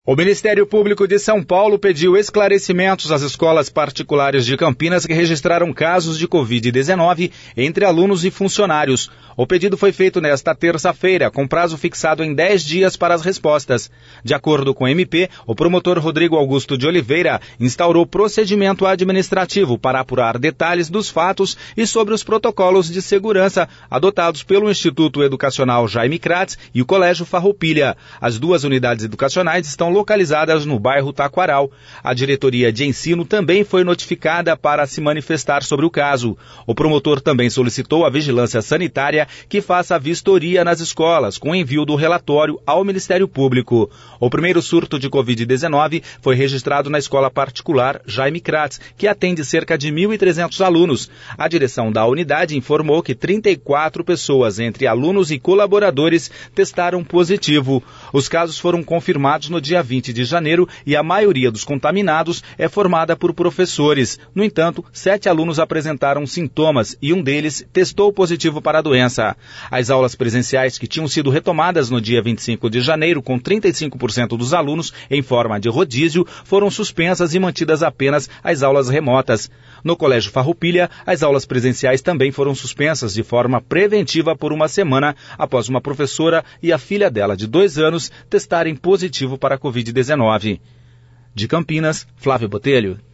O Ministério Público de São Paulo pediu esclarecimentos às escolas particulares de Campinas que registraram casos de Covid-19 entre alunos e funcionários. O pedido foi feito nesta terça-feira, com prazo fixado em 10 dias para as respostas. De acordo com o MP, o promotor Rodrigo Augusto de Oliveira instaurou procedimento administrativo para apurar detalhes dos fatos e sobre os protocolos de segurança adotados pelo Instituto Educacional Jaime Kratz e o Colégio Farroupilha. As duas unidades educacionais estão localizadas no bairro Taquaral. A diretoria de ensino também foi notificada para se manifestar sobre o caso. O promotor também solicitou à Vigilância Sanitária que faça a vistoria nas escolas, com envio do relatório ao Ministério Público. O primeiro surto de Covid-19 foi registrado na escola particular Jaime Kratz, que atende cerca de 1.300 alunos. A direção da unidade informou que 34 pessoas, entre alunos e colaboradores, testaram positivo. Os casos foram confirmados no dia 20 de janeiro e a maioria dos contaminados é formada por professores. No entanto, 7 alunos apresentaram sintomas e um deles testou positivo para a doença. As aulas presenciais que tinham sido retomadas no dia 25 de janeiro com 35% dos alunos em forma de rodízio foram suspensas e mantidas apenas as aulas remotas. No Colégio Farroupilha, as aulas presenciais também foram suspensas de forma preventiva por uma semana após uma professora e a filha dela de 2 anos testarem positivo para a Covid-19. De Campinas, Flávio Botelho.